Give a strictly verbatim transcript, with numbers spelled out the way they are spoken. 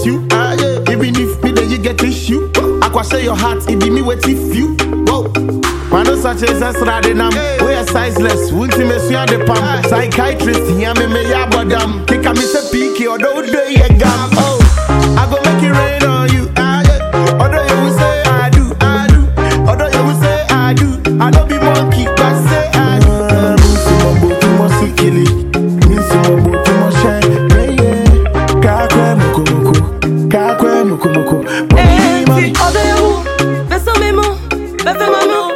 miss you. Ah, yeah. Even if me then you get issue. I can say your heart, it be me with if you. Whoa. Man, no such as us riding am. We are sizeless. Won't me see the pump. Psychiatrist, yeah, me me ya badam. Kick a miss a peaky or don't do ye gam. Oh, I go make it rain on you. Ah, yeah. Although you will say I do, I do. Although you will say I do. I don't be monkey, but say I do. Miss you, my boy, you must see kill it. Miss you, my boy, you must shine. Yeah, yeah. Kakwe moko moko. Kakwe moko moko. Eh, although you, best of me mo, best of my mo.